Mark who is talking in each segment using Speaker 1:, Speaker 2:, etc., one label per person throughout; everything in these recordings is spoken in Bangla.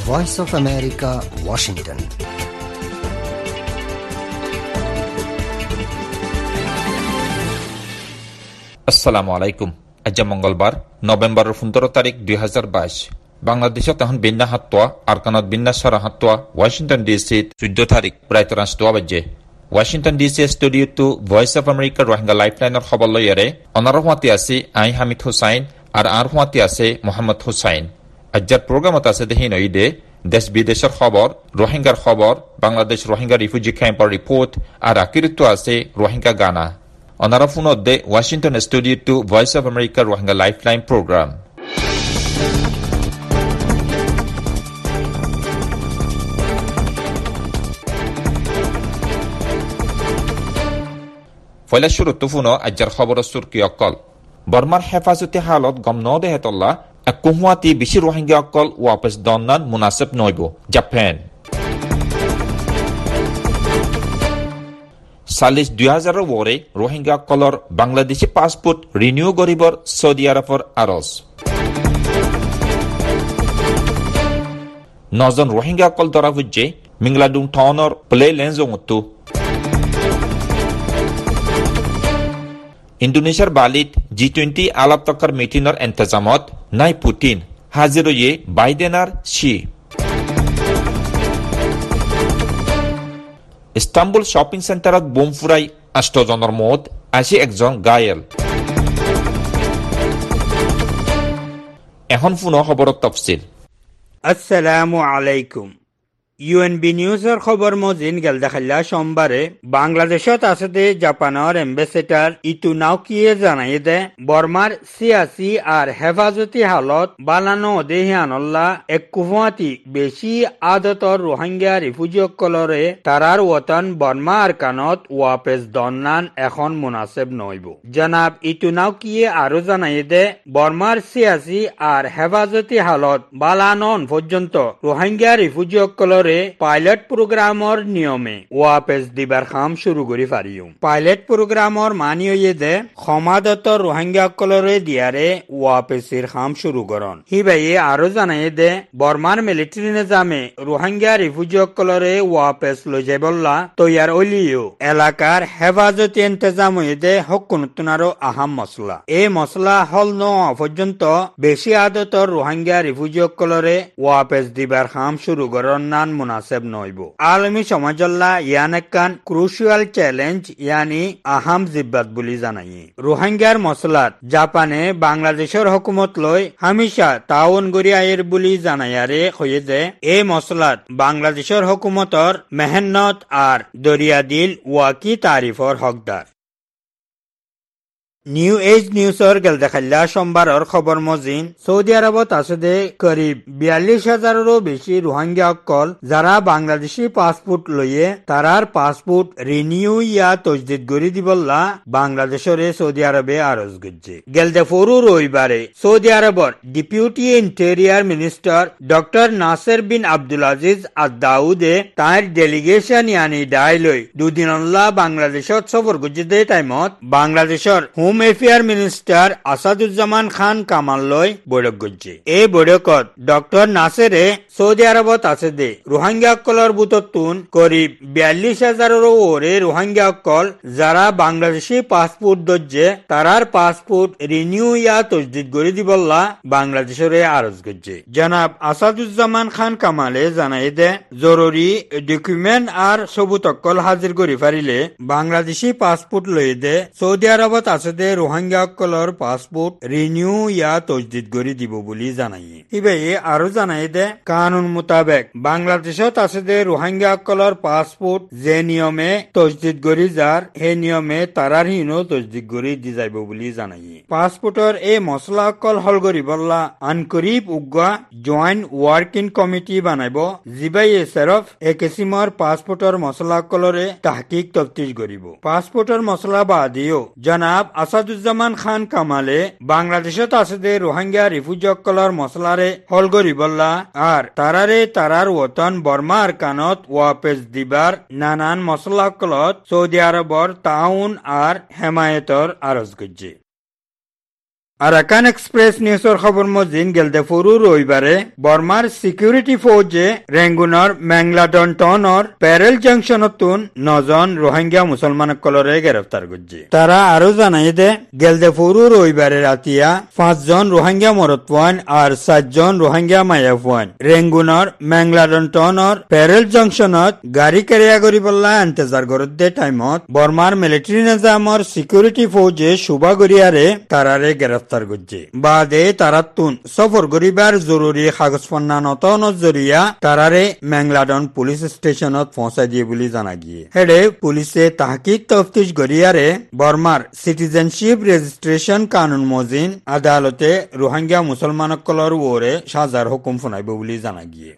Speaker 1: Voice of America, Washington.
Speaker 2: আসসালামু আলাইকুম। আজ মঙ্গলবার নভেম্বরের 15 তারিখ 2022। বাংলাদেশত এখন বিন্যা হাত্তোয়া আরকানত বিন্যা সরা হাত্তোয়া ওয়াশিংটন ডিসি 14 তারিখ প্রায় 3 বাজে। Washington DC studio to Voice of America Rohingya লাইফলাইনের খবর লইয়ারে অনার হুয়াতি আছে আই হামিদ হুসাইন আর হুয়াতি আছে মোহাম্মদ হুসাইন। আজ্জার প্রোগ্রামত আছে দেহিন ঈদে দেশ বিদেশের খবর, রোহিঙ্গার খবর, বাংলাদেশ রোহিঙ্গা রিফিউজি ক্যাম্পের রিপোর্ট আর আকিরিত্ব আছে রোহিঙ্গা গানা। অনারা ফোনদে Washington studio to Voice of America Rohingya lifeline programme. ফয়লা শুরুত ফুনো আজ্জার খবর সুরকি অকল বর্মার হেফাজতি হালত গম ন দেহেতল্লা এক কুহুয়াতি বেশি রোহিঙ্গা অকল ওয়াপস দন্নান মুনাসিব নইব জাপান। 2000 ওরে রোহিঙ্গা অকলর বাংলাদেশি পাসপোর্ট রিনিউ করিবর সৌদি আরবর আরজ। 9 জন রোহিঙ্গা অকল ধরা হচ্ছে মিংলাডুং টাউনর প্লে লেন্সংতু। ইন্দোনেশিয়ার বালিত G20 আলাপ তক্কার মিটিংর এন্তজামত নাই পুতিন হাজির হয়ে বাইডেন আর শি। ইস্তাম্বুল শপিং সেন্টারত বোম ফুরাই 8 জনের মত, 81 জন গায়েল। এখন পুনঃ খবরত তফসিল।
Speaker 3: আসসালামু আলাইকুম। ইউএনবি নিউজের খবর মজিন গেল দেখাল্লা সোমবারে বাংলাদেশত আছে জাপানের এম্বাসেডার ইতু নাওকিয়ে জানাই দে বর্মার সিয়াসি আর হেফাজতি হালত বালানো দেহিয়ানল্লা এক কুফুয়াতি বেশি আদতর রোহিঙ্গা রিফিউজিসকলরে তারার ওতন বর্মা আরকানত ওয়াপেস দন্নান এখন মুনাসেব নইব। জনাব ইতু নাওকিয়ে আরো জানাই দে বর্মার সিয়াসি আর হেফাজতি হালত বালানন পর্যন্ত রোহিঙ্গা রিফিউজিসকলর পাইলট প্রোগ্রামর নিয়মে ওয়াপেস দিবার কাম শুরু করি পারিও। পাইলট প্রোগ্রামর মানি হইয়ে দে সমাদত রোহিঙ্গা সকলরে দিয়ারে ওয়াপেসের কাম শুরু করন। হিবাইয়ে আরো জানাই দে বর্মার মিলিটারি নিজামে রোহিঙ্গা রিফিউজি সকলরে ওয়াপেস লই যাইবল্লা তৈয়ার হইলিও এলাকার হেফাজতি ইন্তজাম হইয়ে দে হকুনতুনারো আহাম মশলা। এই মশলা হল ন পর্যন্ত বেশি আদতর রোহিঙ্গা রিফিউজি সকলরে ওয়াপেস দিবার কাম শুরু করন নান মুনাসেব নইব। আলমী সমাজল্লা ইয়ান একান ক্রুশিয়াল চ্যালেঞ্জ ইয়ানি আহাম জিব্বাত বলি জানাই। রোহিঙ্গার মসলাত জাপানে বাংলাদেশের হুকুমত লই হামেশা তাউন গড়ি আয়ের বলি জানাইয়ারে হয়ে যে এই মসলাত বাংলাদেশের হুকুমতর মেহনত আর দরিয়া দিল ওয়াকি তারিফর হকদার। নিউ এজ নিউজর গেল দেখাল্লা সোমবারর খবর মজিন সৌদি আরবত আছে দে করিব 42,000-এরও বেশি রোহিঙ্গা অকল যারা বাংলাদেশি পাসপোর্ট লইয়ে তারার পাসপোর্ট রিনিউ ইয়া তজদিদ গড়ি দিবল্লা বাংলাদেশের সৌদি আরবে আরজ গজ্জে। গেল দে ফরু রবিবারে সৌদি আরবর deputy interior minister doctor Nasser bin Abdul Aziz Ad দাউদে তার ডেলিগেশন ইয়ানি ডাইলই দুদিনল্লা বাংলাদেশত সফর গজ্জে দে টাইমত বাংলাদেশের home affair minister Asaduzzaman Khan Kamal লয় বৈঠক করছে। এই বৈঠকত ডক্টর নাসেরে সৌদি আরবত আছে দে রোহিঙ্গা অকলর বুততুন করিব 42,000-এরও ওরে রোহিঙ্গা অকল যারা বাংলাদেশি পাসপোর্ট দজ্জে তারার পাসপোর্ট রিনিউ ইয়া তজদিদ করে দিবল্লা বাংলাদেশের আরজ করছে। জনাব আসাদুজ্জামান খান কামালে জানাই দে জরুরি ডকুমেন্ট আর সবুত অকল হাজির করি পারিলে বাংলাদেশি পাসপোর্ট লই দে সৌদি আরবত আছে দে রোহিঙ্গা সকলর পাসপোর্ট রিনিউ ইয়া তজদিদ করে দিব বলি জানাই। ইবাই আরো জানাই দে কানুন মোতাবেক বাংলাদেশত আছে দে রোহিঙ্গা সকলর পাসপোর্ট যে নিয়মে তজদিদ করে যার হে নিয়মে তারার হিনো তজদিদ করে দি যাইব বলি জানাই। পাসপোর্টর এই মশলা সকল হল করি বললা আনকরিব উগা জয়েন্ট ওয়ার্কিং কমিটি বানাইব জিবাই সেরফ এ কিসিমর পাসপোর্টর মশলা সকলরে তাহকিক তফতিশ করিব। পাসপোর্টর মশলা বাদিও জনাব আসাদুজ্জামান খান কামালে বাংলাদেশত আছে দে রোহিঙ্গা রিফিউজি সকলর মশলারে হল করি বললা আর তারারে তারার ওতন বর্মা আরকানত ওয়াপেস দিবার নানান মশলা সকলত সৌদি আরবর তাউন আর হেমায়তর আরজ করছে। আরাকান এক্সপ্রেস নিউজৰ খবৰ মজিন গেলদে ফুৰু ৰবিবাৰে বৰ্মাৰ সিকিউৰিটি ফৌজে ৰেংগুনৰ মেংলাডন টাউনৰ পেৰেল জাংশনতুন 9জন রোহিঙ্গা মুসলমানসকলৰে গ্ৰেপ্তাৰ কৰিছে। তারা আৰু জানাই দে গেলদে ফুৰু ৰবিবাৰে ৰাতিয়া 5জন রোহিঙ্গা মৰতৱান আৰু 7জন রোহিঙ্গা মায়াফৱান ৰেংগুনৰ মেংলাডন টাউনৰ পেৰেল জাংশনত গাড়ী কেৰিয়া কৰিবলা ইন্তজাৰ কৰতে টাইমত বৰ্মাৰ মিলিটাৰী নিজামৰ সিকিউৰিটি ফৌজে শুবা গৰিয়াৰে তাৰাৰে গ্ৰেপ্তাৰ করছে। বাদে তারাতুন সফর করিবার জরুরি কাগজপত্র নতনের জরিয়া তারারে মেংলাডন পুলিশ স্টেশনত পৌঁছাই দিয়ে বলে জানা গিয়ে। হেডে পুলিশে তাহকিক তফতিশ গরিয়ারে বর্মার সিটিজেনশিপ রেজিস্ট্রেশন কানুন মজিন আদালতে রোহিঙ্গা মুসলমানসকলৰ ওরে সাজার হুকুম শুনাইব বলে জানা গিয়ে।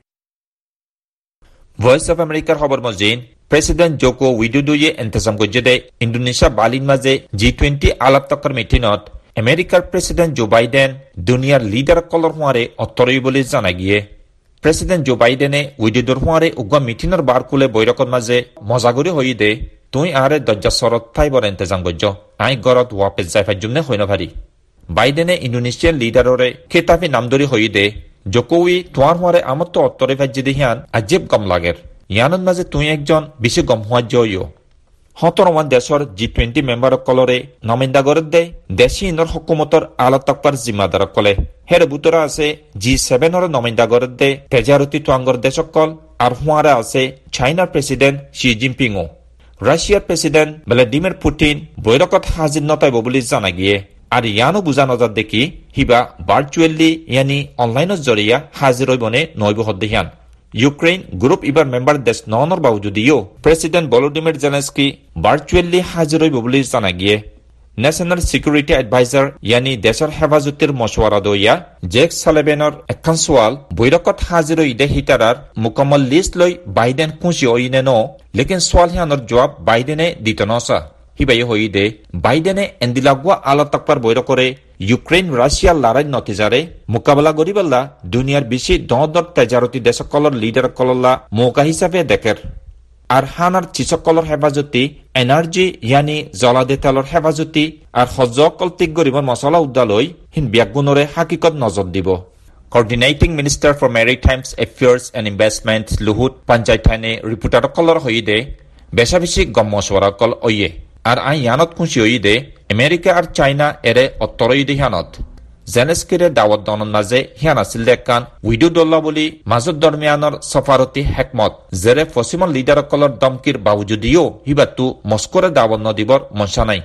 Speaker 2: ভয়েস অফ আমেরিকার খবর মজিন প্রেসিডেন্ট জোকো উইডোডোয়ে ইন্তজাম করছে দে ইন্দোনেশিয়া বালির মাঝে G20 আলাপ তক্কর মিটিনত আমেরিকার প্রেসিডেন্ট জো বাইডেন দুনিয়ার লিডার কলর হোয়ারে অত্তরই বলে জানা গিয়ে। প্রেসিডেন্ট জো বাইডেনে উইডোডোর হোয়ারে উগ্র মিটিনের বার খুলে বৈরকর মাঝে মজাগুরি হই দে তুই আরে দরজা সরত থাই বড় ইন্তজাম করছ আই গরত ওয়াপেস যাইফার জন্য হইন ভারি। বাইডেনে ইন্দোনেশিয়ান লিডাররে খেতাফি নামদরি হই দে জোকোই তোয়ার হোয়ারে আমার তো অত্তরে ভাজ্যে দেহিয়ান আজেব গম লাগের ইয়ানোর মাঝে তুই একজন বেশি গম হওয়া জয়ও। 17মান দেশৰ G20 মেম্বাৰসকলৰে নমিন্দা গৰত দে দেশী ইনৰ হকুমতৰ আলা তকপাৰ জিম্মাদাৰসকলে হেৰ বুতৰা আছে G7ৰ নমিন্দা গৰত দে তেজাৰতি টুৱাংগৰ দেশসকল আৰু হোৱাৰা আছে চাইনাৰ প্ৰেসিডেন্ট শি জিনপিঙো। ৰাছিয়াৰ প্ৰেসিডেন্ট ভ্লাদিমিৰ পুটিন বৈৰকত হাজিৰ নতাইব বুলি জানা গিয়ে আৰু ইয়ানো বুজা নজৰ দেখি হিবা ভাৰ্চুৱেলি ইয়ানি অনলাইনৰ জৰিয়া হাজিৰ হইবনে নইব হদ্দেহিয়ান। ইউক্রেন গ্রুপ ইবার মেম্বার দেশ ননৰ বাউজুদিও প্রেসিডেন্ট ভলোদিমির জেলেন্সকি ভার্চুয়ালি হাজির হইব বলে জানা গিয়ে। ন্যাশনাল সিকিউরিটি এডভাইজার ইয়ানি দেশের হেফাজতের মশওয়ারা দইয়া জেক সালেভেনৰ এখন সোয়াল বৈরকত হাজির হইদে হিটারার মুকম্মল লিস্ট লৈ বাইডেন খুশি হইনে ন লেকিন সোয়াল হিয়ানোর জবাব বাইডেনে দিত নসা হিবাই হইদে বাইডেনে এন্দিলাগুয়া আলা তকপার বৈরকরে ইউক্রেন রাশিয়ার লড়াই নতিজারে মোকাবেলা করিবল্লা দুনিয়ার বেশি দর তেজারতি দেশসকলৰ লিডারসকলল্লা মৌকা হিসাবে দেখের আর হানার চিসকলৰ হেফাজতি এনার্জি ইয়ানি জলাদে তেলৰ হেফাজতি আর হজকল তিক গরিবর মশলা উদ্দালৈ হিন ব্যাগুণরে হাকিকত নজর দিব। Coordinating minister for maritimes affairs and investment Luhut পঞ্চায়েতানে রিপোর্টারসকলৰ হইদে বেশা বেশি গম মশওয়ারাকল ওয়ে আর আই ইয়ানত খুশি হইদে আমেরিকা আর চাইনা এরে অত্তরই দিহানত জেলেন্সকিরে দাওয়াত দনৰ মাঝে হিয়ান আছিল দেখান উইডোডোল্লা বুলি মাজত দৰমিয়ানৰ সফাৰতি হেকমত জেৰে পশ্চিমৰ লিডাৰসকলৰ দমকিৰ বাউজুদিও হিবাতু মস্কোৰে দাওয়াত নদিবৰ মনসা নাই।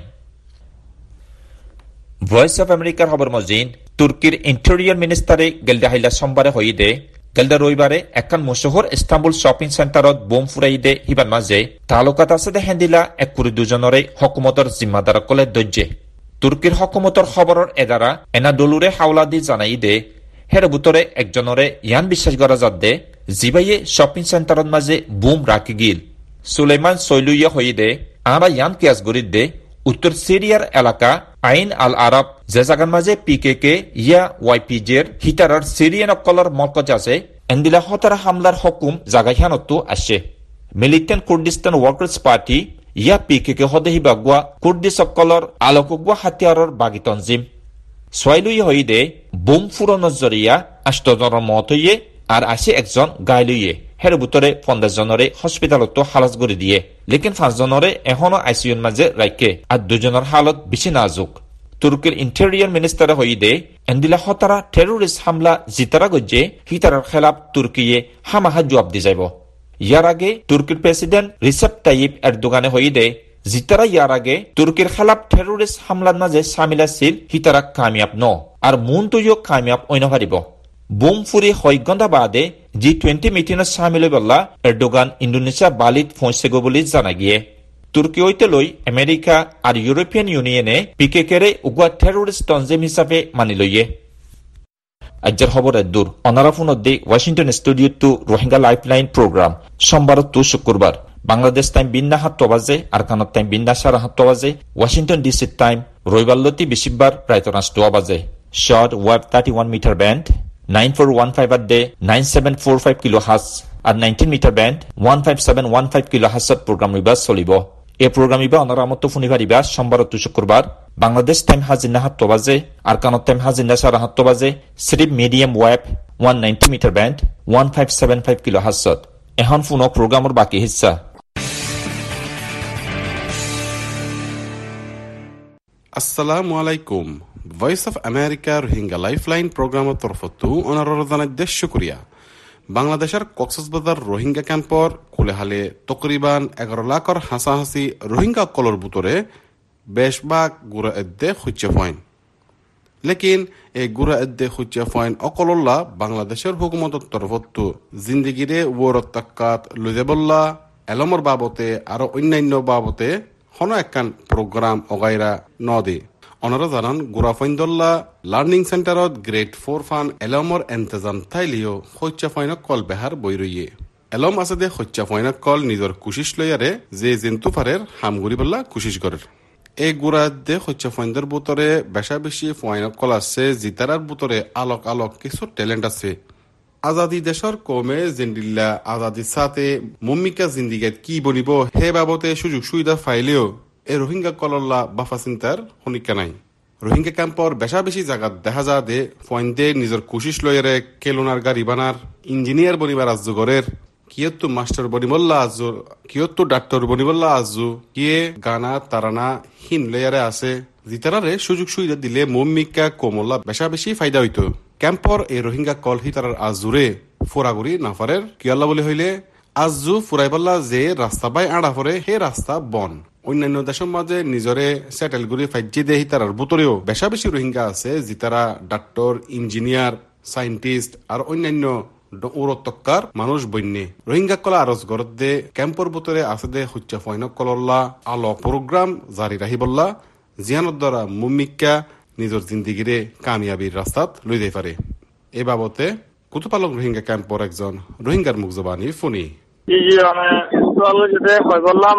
Speaker 2: ভয়েস অফ আমেরিকার খবর মজিন তুর্কির ইন্টেরিয়র মিনিস্টারে গেলদে হাইলা সোমবারে হইদে গেলদে রবিবারে এখন মশহুর ইস্তাম্বুল শপিং সেন্টারত বোম ফুরাই দে হিবার মাঝে তালুকাত আছে দে হেন্দিলা 1 জনরে হকুমতর জিম্মাদারসকলে দজ্জে। তুর্কির হকুমতর খবরের এদারা এনাদোলুরে হাওলা দি জানাই দে হের বুতরে একজনরে ইয়ান বিশ্বাস করা যাত দে জিবাইয়ে শপিং সেন্টারত মাঝে বোম রাখি গিল। সুলেমান সৈলুইয়া হই দে আরা ইয়ান কেয়াস গরিদ দে উত্তর সিরিয়ার এলাকা আইন আল আরব যে জাগার মাঝে PKK ইয়া YPGর হিটারার সিরিয়ান অকলর মরকজ আছে এন্দিলা হতারা হামলার হুকুম জাগাইহানতো আসে। মিলিটেন্ট কুর্দিস্তান ওয়ার্কার্স পার্টি ইয়া PKK হদে হিবাগুয়া কুর্দিস অকলর আলোকগুয়া হাতিয়ারর বাগি তঞ্জিম সোয়াইলুই হইদে বোম ফুরনের জরিয়া 8 জনের মত হইয়ে আর আসে একজন গাইলুইয়ে হের বুতরে 50 জনরে হসপিটালতো হালাজ করে দিয়ে লেকিন 5 জনরে এখনো আইসিইউর মাঝে রাখে আর 2 জনের হালত বেশি নাজুক। তুর্কির ইন্টেরিয়র মিনিস্টার হইদে এন্দিলা হতারা টেরোরিস্ট হামলা জিতারা গজ্জে হিতারার খেলাফ তুর্কিয়ে হামাহা জবাব দি যাইব। ইয়ার আগে তুর্কির প্রেসিডেন্ট রিসেপ তাইয়িপ এরদোগানে হইদে জিতারা ইয়ার আগে তুর্কির খেলাফ টেরোরিস্ট হামলার মাঝে সামিল আছিল হিতারা কামিয়াব ন আর মন তুইও কামিয়াব অইন হারিব। বোম ফুরি 6 ঘণ্টা বাদে G20 মিটিংত সামিল হইবল্লা এরদোগান ইন্দোনেশিয়া বালিত পৌঁছেগো বলে জানা গিয়ে। তুর্কি হইতে লই আমেরিকা আর ইউরোপিয়ান ইউনিয়নে PKKরে উগুয়া টেরোরিস্ট তঞ্জিম হিসাবে মানি লইয়ে। আজ্জার খবর দূর অনারাফুনদ্দে Washington studio to Rohingya lifeline programme সোমবার টু শুক্রবার বাংলাদেশ টাইম বিন্না 7 বাজে আরকানত টাইম বিন্না 7:30 বাজে ওয়াশিংটন ডিসি টাইম রবিবারলতি বিশিববার প্রায় 2 বাজে short wave 31 metre band 9415 at day 9745 kilohertz আর 19 মিটার ব্যান্ড 15715 কিলোহার্টজত প্রোগ্রাম রিবাস চলিব। এ প্রোগ্রামিবা অনারামত্ব ফুনিভারিবা সোমবার ও শুক্রবার বাংলাদেশ টাইম হাজিনা 7 বাজে আরকানত টাইম হাজিনা 7:30 বাজে সিরিপ medium wave 190 metre band 1575 kilo হাসত এখন পুনঃ প্রোগ্রামের বাকি হিস্সা।
Speaker 4: আসসালামু আলাইকুম। Voice of America Rohingya lifeline প্রোগ্রামের তরফতো অনারদানের দেশ শুক্রিয়া। বাংলাদেশের কক্সবাজার রোহিঙ্গা ক্যাম্পর কুলেহালে তকরিবান 11 লাখর হাসাহাসি রোহিঙ্গা কলর বুতরে বেশবাগ গুড়া এদ্দে খুঁজে ফয়েন, লেকিন এই গুড়া এদ্দে খুঁজে ফয়েন অকলল্লা বাংলাদেশের হুকুমতের তরফতো জিন্দিগিরে ওরত্তাকাত লুজেবল্লা এলমর বাবতে আরো অন্যান্য বাবতে হন একখান প্রোগ্রাম অগাইরা নদে অনারা জানান গুড়াফইন্দল্লা লার্নিং সেন্টারত গ্রেড 4 ফান এলমর এন্তেজাম থাইলিও খৈচা ফাইনক কল বেহার বই রইয়ে এলম আছে দে খৈচা ফাইনক কল নিজর কুশিস লইয়ারে যে জেন্তু ফারের হামগুড়ি বললা কুশিস করের। এই গুড়া দে খৈচা ফাইন্দর বুতরে বেশা বেশি ফাইনক কল আছে জিতারার বুতরে আলোক আলোক কিছু ট্যালেন্ট আছে। আজাদি দেশর কমে জেন্ডিল্লা আজাদির সাথে মম্মিকা জিন্দিগাত কি বনিব হে বাবতে সুযোগ সুবিধা ফাইলেও এ রোহিঙ্গা কলল্লা বাফা চিন্তার হনিকা নাই। রোহিঙ্গা ক্যাম্পর বেশা বেশি জায়গাত দেখা যা দে ফয়েন্দে নিজের কুশিস লয়েরে কেলোনার গাড়ি বানার ইঞ্জিনিয়ার বনিবার আজগরের কিয়ত্তু মাস্টার বনিবল্লা আজু কিয়ত্তু ডাক্তার বনিবল্লা আজু কিয়ে গানা তারানা হিন লেয়ারে আছে জিতারারে সুযোগ সুবিধা দিলে মম্মিকা কোমল্লা বেশা বেশি ফায়দা হইতো। ক্যাম্পর এই রোহিঙ্গা কল হিতারার আজুরে ফোরাগুড়ি নাফারের কিয়াল্লা বলে হইলে আজু ফুরাইবাল্লা যে রাস্তা বাই আড়া পরে হে রাস্তা বন অন্যান্য দেশের মাঝে নিজরে সেটেল গুড়ি ফাইজি দে হিতারার বুতরেও বেশা বেশি রোহিঙ্গা আছে জিতারা ডাক্তার ইঞ্জিনিয়ার সাইন্টিস্ট আর অন্যান্য উরত্তকার মানুষ বন্যে রোহিঙ্গা কলা আরজ গরত দে ক্যাম্পর বুতরে আছে দে হুচ্চা ফয়নক কলল্লা আলো প্রোগ্রাম জারি রাহি বললা জিয়ানোর দ্বারা মুম্মিকা নিজের জিন্দিগিরে কামিয়াবির রাস্তাত লই যাই পারে। এ বাবতে কুতুপালক রোহিঙ্গা ক্যাম্পর একজন রোহিঙ্গার মুখ জবানি ফোনি
Speaker 5: বললাম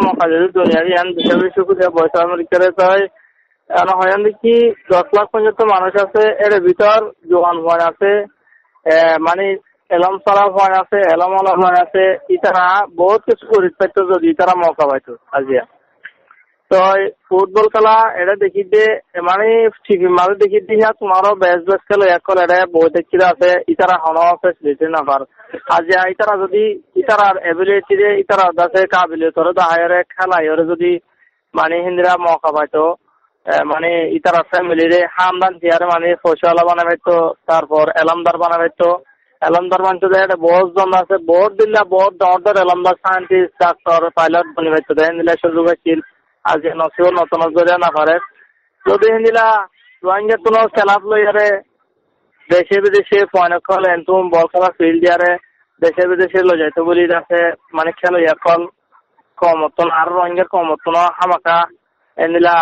Speaker 5: দেখি 10 লাখ পর্যন্ত মানুষ আছে এর ভিতর জোয়ান ভয় আছে মানে এলম সারা ভয় আছে এলম ভয় আছে ইতারা বহুত কিছু করিত যদি তারা মৌকা পাইতো আজিয়া তো ফুটবল খেলা এটা দেখি দে মানে টিভি মাঝে দেখি দিয়া তোমারও বেশ বেশ খেলো এক কল এটা বই দেখি আছে ইতারা হন ফেসিলিটি না পার আজিয়া ইতারা যদি ইতারার এবিলিটি রে ইতারা দাসে কাবিলিয়তরে দাহায়রে খেলায়রে যদি মানে হিন্দিরা মৌকা পাইতো মানে ইতারা ফ্যামিলি রে হামদান দিয়ারে মানে ফসলা বানাইতো তারপর এলামদার বানাইতো এলামদার মানতে এটা বহুত জন আছে বহুত দিল্লা বহুত দর এলামদার সায়েন্টিস্ট ডাক্তার পাইলট বানাইতো দেন দিলা সুযোগ আছিল আজ নসিও নতুন জরিয়া না পারে যদি হিন্দিলা রোহিঙ্গা কোনো খেলা লইয়ারে দেশে বিদেশে ফয়নকল এন্তুম বল খেলা ফিল্ড দিয়ারে দেশে বিদেশে লই যাইতো বলি আছে মানে খেলো ইয়াকল কমতন আর রোহিঙ্গার কমতন হামাকা এন্দিলা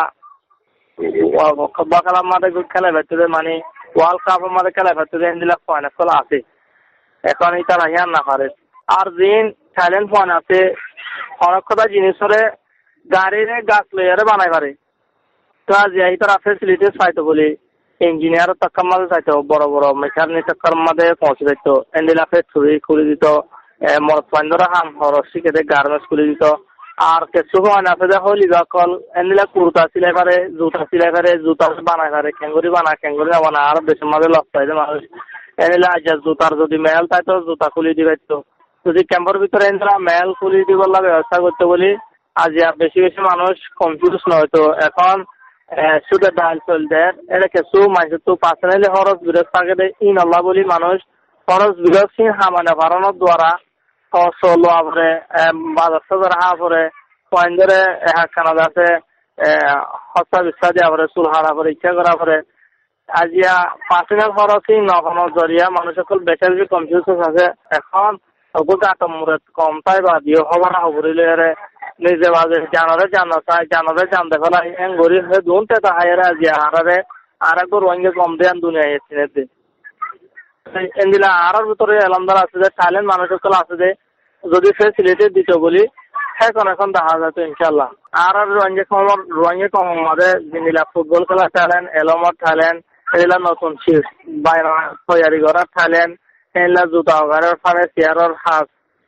Speaker 5: খেলা মাঠে খেলা ভেতরে মানে ওয়ার্ল্ড কাপের মাঠে খেলা ভেতরে এন্দিলা ফয়নকল আছে এখন ইতারা হিয়ান না পারে আর দিন থাইল্যান্ড ফয়ন আছে অনেক কথা জিনিসরে গাড়িরে গাছ লইয়ারে বানাই পারে তো আজ এই তারা ফেসিলিটি চাইতো বলি ইঞ্জিনিয়ার টাকার মাঝে চাইতো বড় বড় মেকানিক টাকার মাঝে পৌঁছে দিত এন্ডিলা ফ্যাক্টরি খুলে দিত মরদ পাইন্দরা হাম হরসি কেটে গার্মেন্টস খুলে দিত আর কিছু হয় না ফেদা হলি কল এন্ডিলা কুর্তা সিলাই পারে জুতা সিলাই পারে জুতা বানাই পারে ক্যাঙ্গুরি না বানা আর দেশের মাঝে লস পাইছে মানুষ এন্ডিলা আজ জুতার যদি মেল তাইতো জুতা খুলে দিবে তো যদি ক্যাম্পের ভিতরে এন্ডিলা মেল খুলে দিবার ব্যবস্থা করতে বলি আজ বেশি বেশি মানুষ কনফিউজ নয়তো এখন শুধু ডাল চলতে এটা কিছু মানুষ তো পার্সোনালি খরচ বিরোধ থাকে ইন আল্লাহ বলি মানুষ খরচ বিরোধ সিং হামানে বাড়ানোর দ্বারা লোয়া পরে বাজার সাজার হা পরে পয়েন্ট ধরে একখানা আছে হস্তা বিস্তা দেওয়া পরে চুল হারা পরে ইচ্ছা করা পরে আজিয়া পার্সোনাল খরচই নকনো জরিয়া মানুষ সকল বেশি বেশি কনফিউজ আছে এখন আটমূরে কম তাই বা দিয়ে হবার হবরিলে নিজে বাজে জানারে জানতে ফেলাই এঙ্গরি হয়ে দুনতে তাহাইরা আজি আরারে আর একবার রোহিঙ্গা কম দেন দুনিয়া এসে এন্দিলা আরার ভিতরে এলামদার আছে যে থাইল্যান্ড মানুষ সকল আছে যে যদি ফেসিলিটি দিত বলি এখন দেখা যেত ইনশাল্লাহ আর রোহিঙ্গা কম মাঝে জিনিলা ফুটবল খেলা থাইল্যান্ড এলমর থাইল্যান্ড এগুলা নতুন বাইরে তৈরি করার থাইল্যান্ড এগুলা জুতা ঘরের ফারে চেয়ারের হাত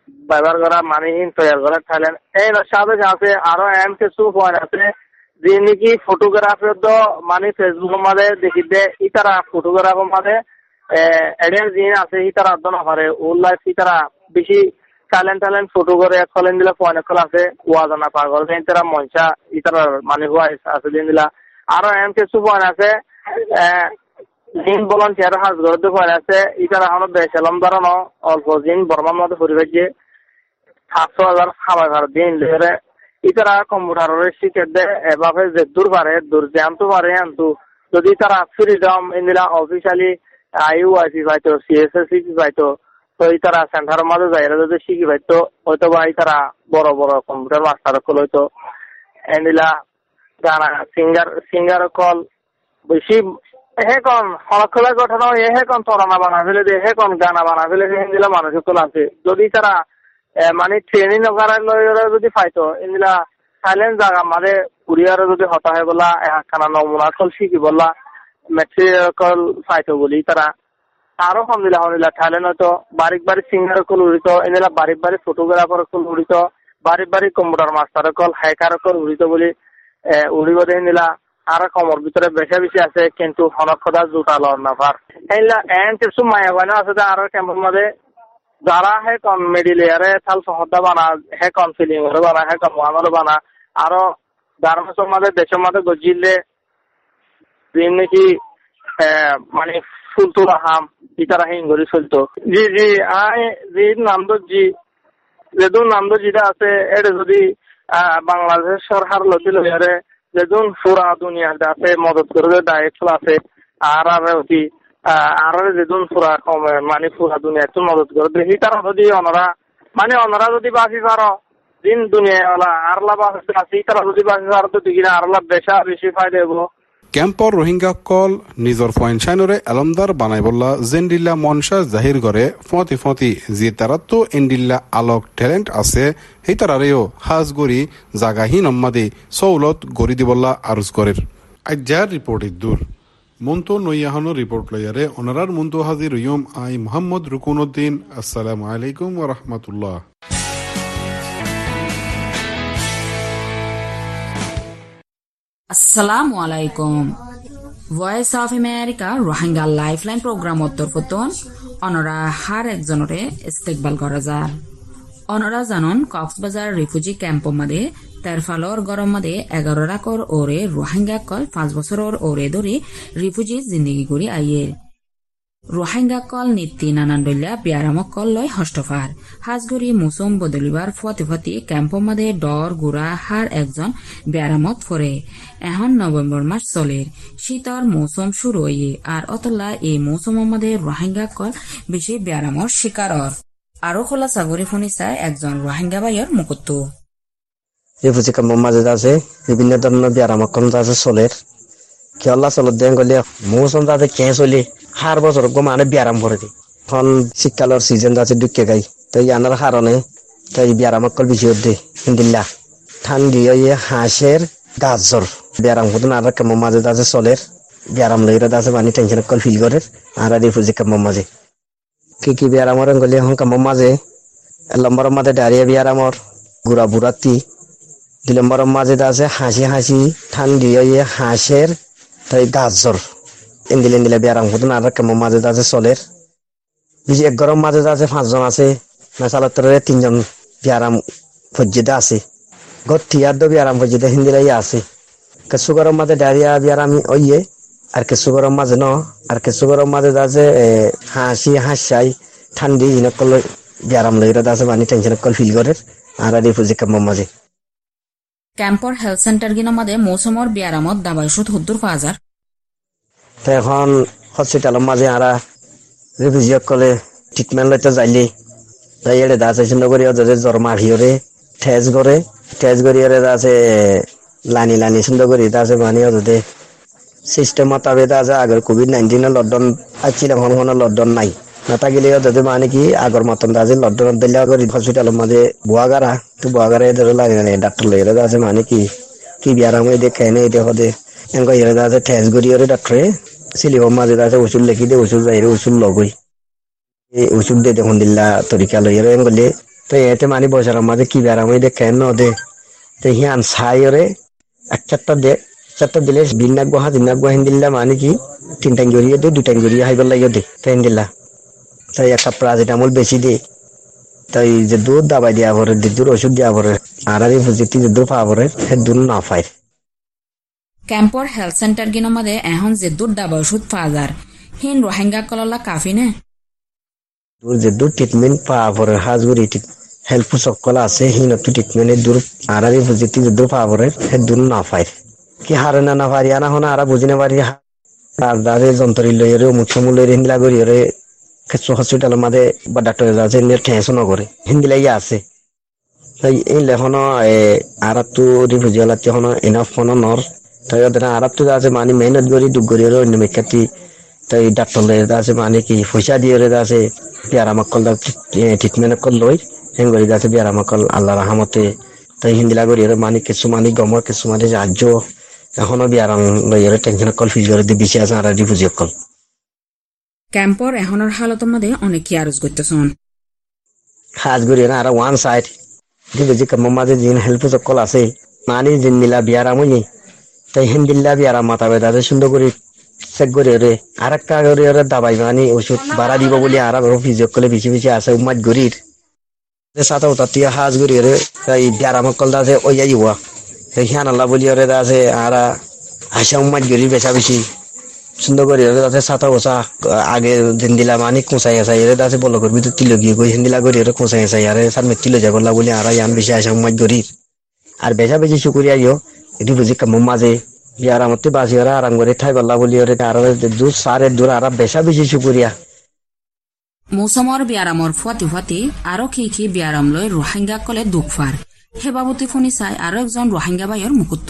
Speaker 5: ব্যবহার করা মানিহীন তৈরি করে থাকলেন এই সাথে সাথে আরো এম কিছু পয়েন্ট আছে যে নাকি ফটোগ্রাফি তো মানে ফেসবুকের মাঝে দেখি দে ইতারা ফটোগ্রাফের মাঝে এডের জিন আছে ইতারা দন পারে ওর লাইফ ইতারা বেশি ট্যালেন্ট ফটো করে ফলেন দিলা পয়েন্ট কল আছে ওয়াজানা পাগল ইতারা মঞ্চা ইতারা মানে হুয়া আছে দিন দিলা আরো এম কিছু পয়েন্ট আছে জিন ভলান্টিয়ার হাজ করতে পয়েন্ট আছে ইতারা হলো বেশালম ধরনো অল্প জিন বর্মার মধ্যে পরিবেশ যে 700,000 খাবার দিন ধরে ইতারা কম্পিউটারের শিখে দেয় এভাবে যে দূর পারে দূর জানতে পারে কিন্তু যদি তারা ফ্রিডম ইন্দিরা অফিসিয়ালি আইইউআইপি পাইতো সিএসএসসি পাইতো তো ইতারা সেন্টারের মাঝে যাই যদি শিখি পাইতো হয়তো বা ইতারা বড় বড় কম্পিউটার মাস্টার কল হইতো এন্দিলা গানা সিঙ্গার কল বেশি এখন হলখলা ঘটনা এখন তরনা বানা ফেলে দিয়ে এখন গানা বানা ফেলে ইন্দিলা মানুষের কল আছে যদি তারা মানে ট্রেনিং করার যদি পাইতো ইন্দিলা সাইলেন্ট জায়গা মানে কুরিয়ারে যদি হতা হয় বলা একখানা নমুনা কল শিখি বললা ম্যাটেরিয়াল কল পাইতো বলি তারা আরো হমদিলা ট্যালেন্ট হয়তো বারিক সিঙ্গার কল উড়িত ইন্দিলা বারিক ফটোগ্রাফার কল উড়িত বারিক কম্পিউটার মাস্টার কল হ্যাকার কল উড়িত বলি উড়িব দিলা আর কমর ভিতরে বেশি আছে কিন্তু হনক্ষদা জুতা লর না পার এইলা এন কিছু মায়া বানা আছে আর ক্যাম্পের মধ্যে যারা হে কন মিডিল ইয়ারে থাল সহদা বানা হে কন ফিলিং করে বানা হে কন ওয়ানর বানা আরো গার্মেন্টসের মধ্যে দেশের মধ্যে গজিলে দিন নাকি মানে ফুল তোলা হাম ইতারা হিং করে চলতো জি আই জি নামদো জি যেদুন নামদো যেটা আছে এটা যদি বাংলাদেশ সরকার লতিল ইয়ারে যেদুন পুরা দুনিয়াতে আছে মদত করে ডাইরেক্ট আছে আর অতি আর যেদুন পুরা মানে পুরা দুনিয়াতে মদত করে দেখি তারা যদি ওনারা যদি বাঁচি পারো দিন দুনিয়া আরলা বাঁচি তারা যদি বাঁচি পারো তো দিকে আরলা বেশি ফায়দা হবো
Speaker 4: ক্যাম্পর রোহিঙ্গা কল নিজর পয়েন্ট সাইনরে আলমদার বানাই বললা জেন্ডিল্লা মনসা জাহির করে ফতি যে তারা তো এন্ডিল্লা আলোক ট্যালেন্ট আছে সেই তারারেও হাজ গড়ি জাগাহীন অম্মাদে সৌলত গড়ি দিবল্লা আরজ করের আজ্জার রিপোর্ট দূর মন্তু নইয়াহন রিপোর্ট লইয়ারে অনারার মন্তু হাজির ইয়ম আই মোহাম্মদ রুকুনউদ্দিন আসসালামু আলাইকুম ওয়া রাহমাতুল্লাহ
Speaker 6: আসসালামু আলাইকুম voice of America Rohingya lifeline programme তরফতন অনরা হার একজনরে ইস্তেকবাল করা যায় অনরা জানন কক্সবাজার রিফিউজি ক্যাম্প মধ্যে তেরফালর গরম মধ্যে 11 রাকর ওরে রোহিঙ্গা কল 5 বছর ওরে ধরে রিফিউজি জিন্দগি করি আইয়ে রোহিঙ্গা কল নীতি নানান দলিয়া বিয়ারামক কল লয় হস্তফার হাজগুড়ি মৌসুম বদলিবার ফতি ক্যাম্প মধ্যে ডর গুড়া হার একজন বিয়ারামত ফরে এখন নভেম্বর মাস চলের শীতর মৌসুম শুরু হইয়ে আর অতলা এই মৌসুমের মধ্যে রোহিঙ্গা কল বেশি বিয়ারামর শিকারর আরো খোলা সাগরি ফুনিসায় একজন রোহিঙ্গা বাইয়ের মুকুত্ত
Speaker 1: রিফিউজি ক্যাম্পের মাঝে আছে বিভিন্ন ধরনের বিয়ারামক কম আছে চলের খেলা চলত দেন গলে মৌসুম তাতে কে চলি হার বছর মানে বিয়ারাম করে দি এখন শীতকালের সিজন আছে ঢুকে গাই তো ইয়ানার কারণে তাই বিয়ারামকল বেশি হতে হিন্দিল্লা ঠান্ডি হাঁসের গাজর বিয়ারাম হতো আর কেমন মাঝে আছে চলের বিয়ারাম লইরা আছে মানে টেনশন কল ফিল করে আর রিফিউজি ক্যাম্পের মাঝে কি বিয়ারামর গলে এখন কেমন মাঝে লম্বর মাঝে ডায়রিয়া বিয়ারামর গুড়া বুড়াতি 2 নম্বরের মাঝে আছে হাসি ঠান্ডি হাঁসের তাই গাজর ইন্দিলে বিয়ারাম হতো আর কেমন মাঝে আছে চলের বেশি এক গরম মাঝে আছে 5 জন আছে মেসালতরে 3 জন বিয়ারাম ফজ্জিদা আছে গঠিয়ার দো বিয়ারাম ফজ্জিদা হিন্দিলাই আছে কিছু গরম মাঝে ডায়রিয়া বিয়ারাম ওইয়ে আর কিছু গরম মাঝে আর কিছু গরম মাঝে আছে হাসাই ঠান্ডি ইনকল বিয়ারাম লইরা আছে মানে টেনশন কল ফিল করে আর রিফিউজি ক্যাম্পের মাঝে
Speaker 6: ক্যাম্পর হেলথ সেন্টার গিনা মধ্যে মৌসুমর বিয়ারামত দাবাই সুদ হুদ্দুর পাওয়া যায়
Speaker 1: এখন হসপিটালের মাঝে আরা রিফিউজি কলে ট্রিটমেন্ট লইতে যাইলে যাই এড়ে দাস নগরী ওদের জ্বর মারিওরে ঠেজ করিওরে আছে লানি সুন্দর করি আছে মানে ওদের সিস্টেম মোতাবেক আছে আগের COVID-19 লকডাউন আছিল এখন লকডাউন নাই না থাকিলে ওদের মানে কি আগর মতন আছে লকডাউন দিলে হসপিটালের মাঝে বুয়াগারা তো বুয়াগারা এদের লাগে ডাক্তার লইরে আছে মানে কি বিয়ারাম দেখে এনে এটা হদে এনকা ইরে আছে ঠেজ করিওরে ডাক্তারে সিলিবর মাঝে আছে ওষুধ লিখি দিয়ে ওষুধ যাইরে ওষুধ লগই এই ওষুধ দিয়ে দেখুন দিল্লা তরিকা লইরে বলে তো এতে মানে বছরের মাঝে কি বেড়াম ওই দেখে নদে তো হিয়ান সাইরে এক চারটা দিলে বিন্নাক গোহা দিনাক গোহা দিল্লা মানে কি 3 টাইম গড়িয়ে দে 2 টাইম গড়িয়ে হাইবার লাগিয়ে দে ট্রেন দিল্লা তাই একটা প্রাজিটামল বেশি দে তাই যে দুধ দাবাই দিয়া পরে দুধ ওষুধ দিয়া পরে আর এই বুঝিতি যে দুধ পাওয়া পরে সে দুধ না পায়
Speaker 6: ক্যাম্পর হেলথ সেন্টার গিনো মাদে এখন যে দুধ দাবা ওষুধ পাওয়া যার হিন রোহিঙ্গা কললা কাফি নে
Speaker 1: দূর যে দুধ ট্রিটমেন্ট পাওয়া পরে হাজগুড়ি হেল্প সকল আছে হিন একটু ট্রিটমেন্টের দূর আর এই বুঝিতি যে দুধ পাওয়া পরে সে দুধ না পায় কি হারে না পারি না হন আর বুঝি না পারি আর দাঁড়ে যন্ত্রী লইরে মুখ্যমূল্য হিন্দিলা করি রে কিছু হসপিটালের মাঝে বা ডাক্তার আছে টেনশন করে হিন্দিলাই আছে তাই এই লেখনো আর তো রিফিউজি হলা তখন এনাফ কোনো নর তাই ওদের আর তো আছে মানে মেহনত করি দুঃখ করি অন্য মেকাতি তাই ডাক্তার আছে মানে কি পয়সা দিয়ে আছে বিয়ারামাকল ট্রিটমেন্ট কল লই হেন করি আছে বিয়ারামাকল আল্লাহ রহমতে তাই হিন্দিলা করি মানে কিছু মানে গমর কিছু মানে রাজ্য এখনো বিয়ারাম লইরে টেনশন কল ফিজ করে দিয়ে বেশি আছে আর রিফিউজি কল
Speaker 6: ক্যাম্পর এখনের হালতের মধ্যে অনেক আরজ করতেছন
Speaker 1: হাজ করি না আর ওয়ান সাইড রিফিউজি কাম মাঝে জিন হেল্প সকল আছে মানে জিন মিলা বিয়ারাম হই তাই হিন্দিল্লা বিয়ারাম মাথা বেদা সুন্দর করে চেক করে রে আর একটা করে দাবাই মানে ওষুধ বাড়া দিব বলে আর ফিজিও কলে বেশি বেশি আছে উম্মাদ গরির সাথে তাতিয়া হাজ করি রে তাই বিয়ারাম কল আছে ওই যাইবা হিয়ান আল্লাহ বলি রে আছে আর আশা উম্মাদ গরির বেশা বেশি সুন্দর করে আছে সাথে ওসা আগে হিন্দিলা মানে কোঁচাই আসাই রে আছে বলো করবি তো তিল গিয়ে কই হিন্দিলা করি রে কোঁচাই আসাই আর সামনে তিল যা করলা বলে আর ইয়ান বেশি আশা উম্মাদ গরির আর বেশা বেশি শুকুরিয়া ইয়ো এটি বুঝি কাম মাঝে বিয়ারামতে বাসি ওরা আরাম করে ঠাই পাল্লা বলি ওরে আর দূর সারের দূর আর বেশা বেশি শুকুরিয়া
Speaker 6: মৌসুমর বিয়ারামর ফুয়াতি ফুয়াতি আরো কি বিয়ারাম লই রোহিঙ্গা কলে দুঃখ ফার হে বাবুতি ফোনি চাই আরো একজন রোহিঙ্গা বাইর মুকুত্ত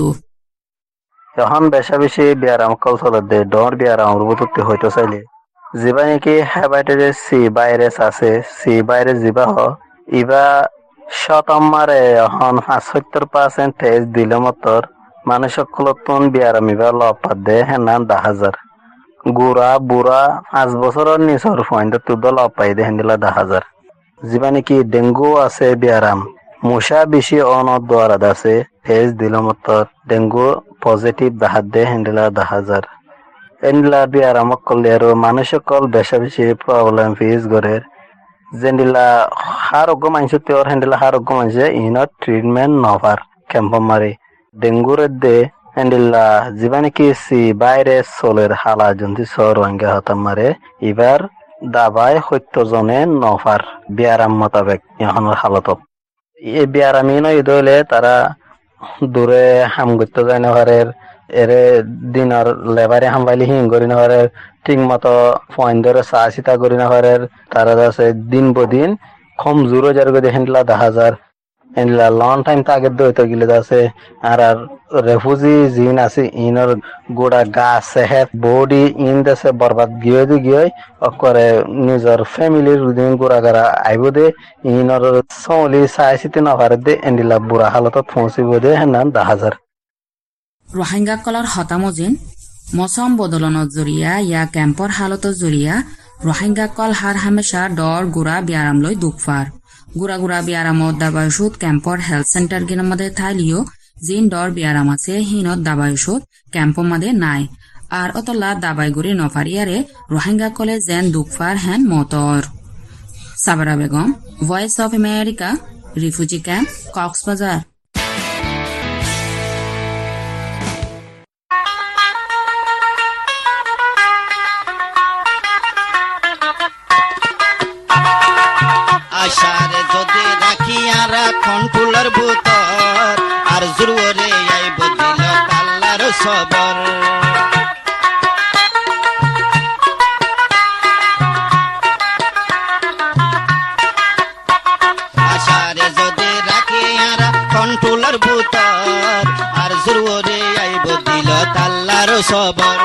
Speaker 7: এখন বেশা বেশি বিয়ারাম কল চলে দে ডর বিয়ারাম বুতুতে হইতো চাইলে যিবা নাকি হেপাটাইটিস সি ভাইরাস আছে সি ভাইরাস যিবা হ ইবা শতম্মারে এখন 75% টেস্ট দিলে মতর মানুষ সকলতন বিয়ারাম ইবা লপাত দে হেনান 10,000 গুড়া বুড়া 5 বছরের নিচর পয়েন্ট তুদ লপাই দে হেন্দিলা 10,000 যিবা নাকি ডেঙ্গু আছে বিয়ারাম মশা বেশি অনত দ্বারা আছে টেস্ট দিলে মতর ডেঙ্গু পজিটিভ বাহাদ দে হেন্দিলা 10,000 এন্দিলা বিয়ারাম করলে আর মানুষ সকল বেশা বেশি প্রবলেম ফেস করে যেন্দিলা হারোগ্য মানুষ তোর হেন্দিলা হারোগ্য মানুষ ইনত ট্রিটমেন্ট নভার ক্যাম্প মারি ডেঙ্গুর দে হেন্দিলা যিবা নাকি সি ভাইরাস চলের হালা জন্তি সর রোহিঙ্গা হতাম মারে এবার দাবাই 70 জনে নভার বিয়ারাম মোতাবেক এখনের হালতত এই বিয়ারামি নয় দলে তারা দূরে হাম করতে যায় না হারের এরে দিনের লেবারে হামবাইলি হিং করি না হারের ঠিক মতো পয়েন্ট ধরে চা চিতা করি না হারের তারা আছে দিন বদিন কম জোরো যার করে হেন্দিলা 10,000 হেন্দিলা লং টাইম তাকে দইতে গেলে আছে আর রেফিউজি জিন আছে ইনর গোড়া গাছ সেহেত বডি ইন দেশে বরবাদ গিয়ে করে নিজের ফ্যামিলির দিন গোড়া গাড়া আইব দে ইনর সলি চাই চিতি নভারে দে এন্দিলা বুড়া হালতত পৌঁছিব দে হেনান 10,000
Speaker 6: রোহিঙ্গা কলার হতামজিন মৌসম বদলনত জরিয়া ইয়া ক্যাম্পর হালতৰ জরিয়া রোহিঙ্গা কল হার হামেশা ডর গুড়া বিয়ারাম লই দুঃখফার গুড়া বিয়ারামত দাবাই ওষুধ ক্যাম্পর হেলথ সেন্টার গিনের মধ্যে থাইলিও জিন ডর বিয়ারাম আছে হিনত দাবাই ওষুধ ক্যাম্পর মধ্যে নাই আর অতলা দাবাই গুড়ি নফারিয়ারে রোহিঙ্গা কলে যেন দুঃখফার হেন মতর সাবারা বেগম voice of America refugee camp Cox's Bazar
Speaker 8: আশারে যদি রাখিয়া রাখন ফুলের ভূতর আর জুড়ে আইব দিল আল্লাহর সবর আশারে যদি রাখিয়া রাখন ফুলের ভূতর আর জুড়ে আইব দিল আল্লাহর সবর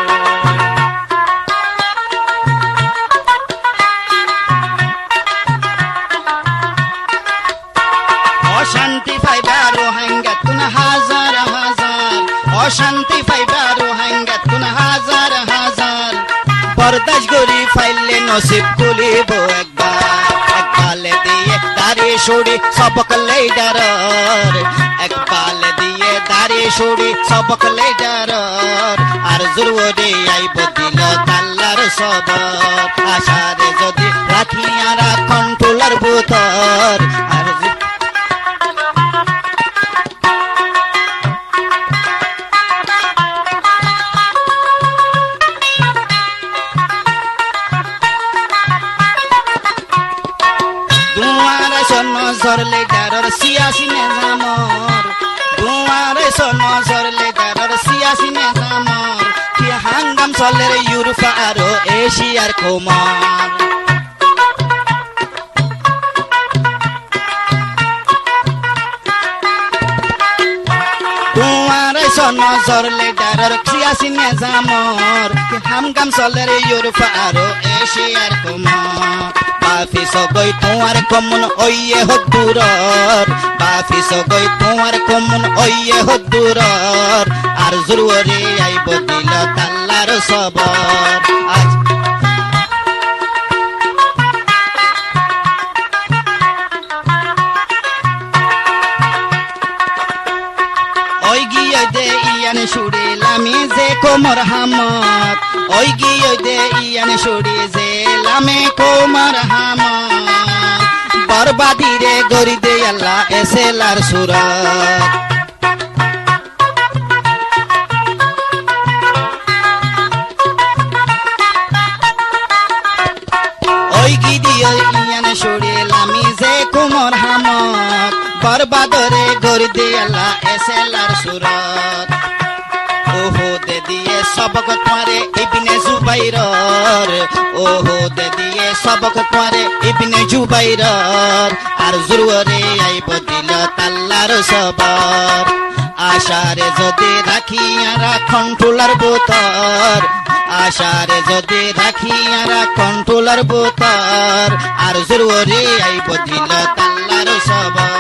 Speaker 8: অশান্তি পাইবা রোহিঙ্গা তুন হাজার হাজার অশান্তি পাইবা রোহিঙ্গা তুন হাজার হাজার বরদাস গরি ফাইলে নসিব তুলিব একবার একবালে দিয়ে তারি সুড়ি সবক লেডারর একবাল দিয়ে দাড়ি সুড়ি সবক লেডারর আর জরুরে আইব দিল আল্লাহর সবর আশারে যদি রাখি আর কন্ট্রোলার বুতর আর নজর লেডারর সিয়াসি নিজামর দুয়ারে নজর লেডারর সিয়াসি নিজামর কি হাঙ্গাম চলের ইউরোপ আর এশিয়ার কুমার দুয়ারে নজর লেডারর সিয়াসি নিজামর কি হাঙ্গাম চলের ইউরোপ আর এশিয়ার কুমার বাফি সগৈ তোমার কমন ওইয়ে হদুরর বাফি সগৈ তোমার কমন ওইয়ে হদুরর আর জরুরে আইব দিল আল্লাহর সবর আজ ওই গিয়ে দে ইয়ান সুরে লামি যে কোমর হামত ওই গিয়ে দে ইয়ান সুরে যে লামে কোমর হামত বরবাদি রে গরি দে আল্লাহ এসেলার সুরত ওই গিদি ইয়ান সুরে লামি যে কোমর হামত বরবাদরে গরি দে আল্লাহ এসেলার সুরত ওহো দে দিয়ে সবক তোমারে ইবনে জুবাইরর ওহো দে দিয়ে সবক তোমারে ইবনে জুবাইরর আর জরুরে আইব দিল আল্লাহর সবর আশারে যদি রাখি আর কন্ট্রোলার বুতর আশারে যদি রাখি আর কন্ট্রোলার বুতর আর জরুরে আইব দিল আল্লাহর সবর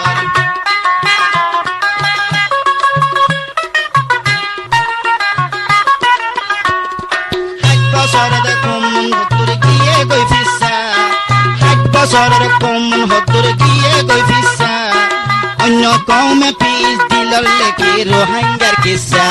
Speaker 8: বছরের কমন হতুর গিয়ে গই ফিসা এক বছরের কমন হতুর গিয়ে গই ফিসা অন্য কমে পিস দিল লেখি রোহিঙ্গার কিসা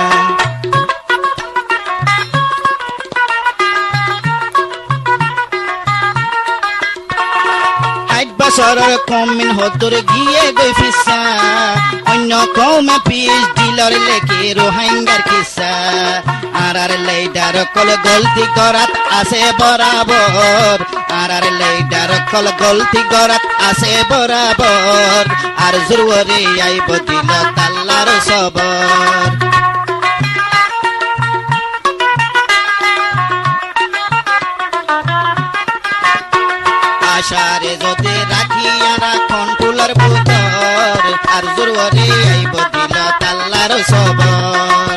Speaker 8: বছরের কমিন হতুর গিয়ে গই ফিসা অন্য কমে পিস দিলর লেখি রোহিঙ্গার কিসা আর লেডার কল গলতি করাত আছে বরাবর আর লেডার কল গলতি করাত আছে বরাবর আর জরুরে আইব দিল আল্লাহর সবর আশারে যদি রাখি আর কন্ট্রোলার বুতর আর জরুরে আইব দিল আল্লাহর সবর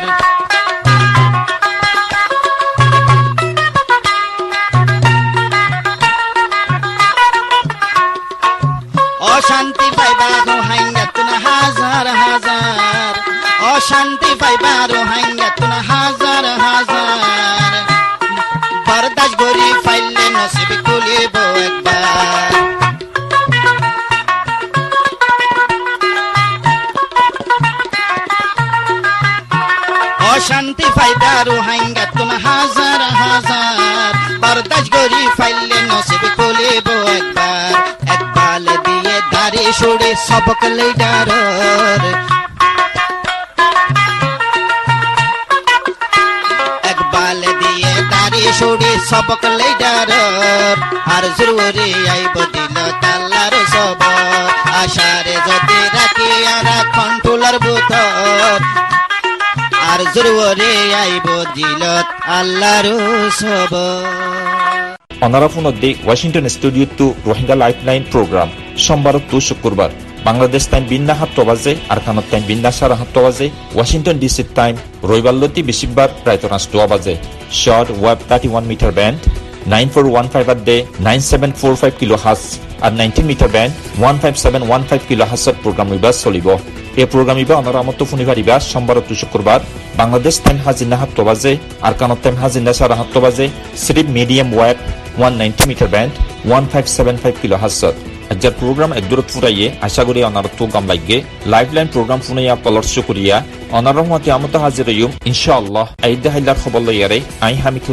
Speaker 8: অশান্তি পাইবা রোহিঙ্গাতুন হাজার হাজার অশান্তি পাইবা রোহিঙ্গাতুন হাজার হাজার বরদাস গরি ফাইলে নসিব খুলিব একবার অশান্তি পাইবা রোহিঙ্গাতুন হাজার হাজার বরদাস গরি ফাইলে নসিব খুলিব একবার একবাল দিয়ে দাড়ি সুড়ি সবক লেডারর একবাল দিয়ে দাড়ি সুড়ি সবক লেডারর আর জরুরে আইব দিল আল্লাহর সবর আশারে যদি রাখি আর কন্ট্রোলার বুতর আর জরুরে আইব দিল আল্লাহর সবর
Speaker 2: অনারাফোন অধ্যে Washington studio to Rohingya lifeline programme সোমবার টু শুক্রবার বাংলাদেশ টাইম বিন্না 7 বাজে আর কানত টাইম বিন্না 7:30 বাজে ওয়াশিংটন ডিসি টাইম রবিবারলতি বেশিরভাগ প্রায় 2 বাজে শর্ট ওয়েব 31 মিটার ব্যান্ড 9415 অধ্যে 9745 কিলো হার্জ আর 19 মিটার ব্যান্ড 15715 কিলো হার্জত প্রোগ্রাম ইবা চলিব এই প্রোগ্রাম ইবা অনারামত ফুনিবারিবা সোমবার টু শুক্রবার বাংলাদেশ টাইম হাজিনা 7 বাজে আর কানত টাইম হাজিনা 7:30 বাজে সিরিপ medium wave 190 metre band 1575 kilo hertz আজকের প্রোগ্রাম একদূরত ফুরাইয়ে আশা করি অনার তো গাম লাগে লাইফলাইন প্রোগ্রাম ফুনাইয়া পলর শুকরিয়া অনার রহমতে আমত হাজির ইনশাআল্লাহ আইদা হাইলার খবর লইয়ারে আই হামিদ